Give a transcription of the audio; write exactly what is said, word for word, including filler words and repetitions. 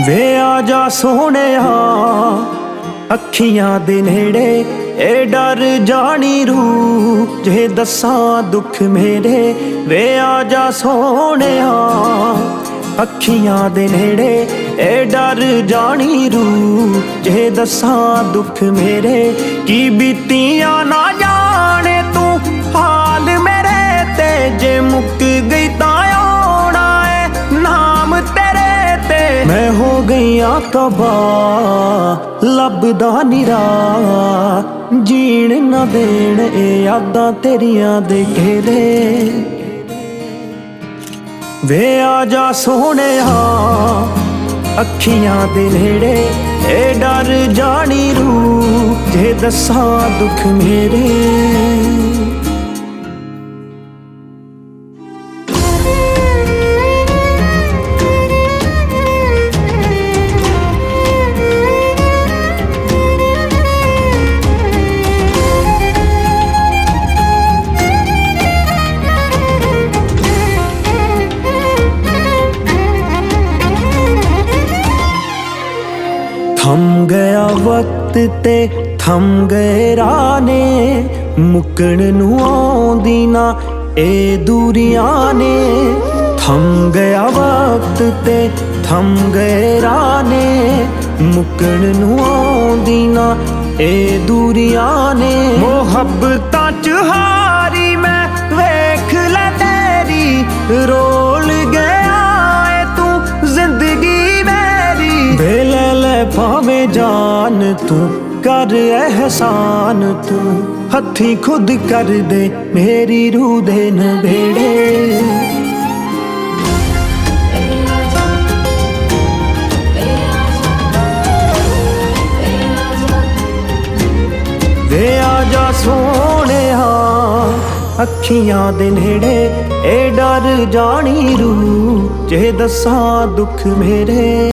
ਵੇ ਆ ਜਾ ਸੋਹਣਿਆ ਅੱਖੀਆਂ ਦੇ ਨੇੜੇ ਏ ਡਰ ਜਾਣੀ ਰੂ ਜੇ ਦੱਸਾਂ ਦੁੱਖ ਮੇਰੇ। ਵੇ ਆ ਜਾ ਸੋਹਣਿਆ ਅੱਖੀਆਂ ਦੇ ਨੇੜੇ ਏ ਡਰ ਜਾਣੀ ਰੂ ਜੇ ਦੱਸਾਂ ਦੁੱਖ ਮੇਰੇ। ਕੀ ਬੀਤੀਆਂ ਨਾ ਜਾਣੇ ਤੂੰ ਹਾਲ ਮੇਰੇ ਤੇ, ਜੇ ਮੁੱਕ ਗਈ ਤਾਂ ਆਉਣਾ ਏ ਨਾਮ ਤੇਰੇ ਤੇ। ਮੈਂ ਹੋ ਗਈਆਂ ਤਬਾਹ ਲੱਭਦਾ ਨੀ ਰਾਹ, ਜੀਣ ਨਾ ਦੇਣ ਇਹ ਯਾਦਾਂ ਤੇਰੀਆਂ ਦੇ ਘੇਰੇ। ਵੇ ਆ ਜਾ ਸੋਹਣਿਆ ਅੱਖੀਆਂ ਦੇ ਨੇੜੇ ਏ ਡਰ ਜਾਣੀ ਰੂ ਜੇ ਦੱਸਾਂ ਦੁੱਖ ਮੇਰੇ। ਥਮ ਗਿਆ ਵਕਤ ਤੇ ਥਮ ਗਏ ਰਾਹ ਨੇ, ਮੁੱਕਣ ਨੂੰ ਆਉਂਦੀ ਨਾ ਇਹ ਦੂਰੀਆਂ ਨੇ। ਥਮ ਗਿਆ ਵਕਤ ਤੇ ਥਮ ਗਏ ਰਾਹ ਨੇ, ਮੁੱਕਣ ਨੂੰ ਆਉਂਦੀ ਨਾ ਇਹ ਦੂਰੀਆਂ ਨੇ। ਮੁਹੱਬਤਾਂ ਚ ਹਾਰੀ ਮੈਂ ਵੇਖ ਲੈ ਤੇਰੀ, ਰੋਲ ਗਿਆ ਏ ਤੂੰ ਜ਼ਿੰਦਗੀ ਮੇਰੀ। ਵੇ ਲੈ ਲੈ ਭਾਵੇਂ ਜਾਨ ਤੂੰ ਕਰ ਅਹਿਸਾਨ, ਤੂੰ ਹੱਥੀਂ ਖੁਦ ਕਰ ਦੇ ਮੇਰੀ ਰੂਹ ਦੇ ਨਵੇੜੇ। ਵੇ ਆ ਜਾ ਸੋਹਣਿਆ ਅੱਖੀਆਂ ਦੇ ਨੇੜੇ ਏ ਡਰ ਜਾਣੀ ਰੂ ਜੇ ਦੱਸਾਂ ਦੁੱਖ ਮੇਰੇ।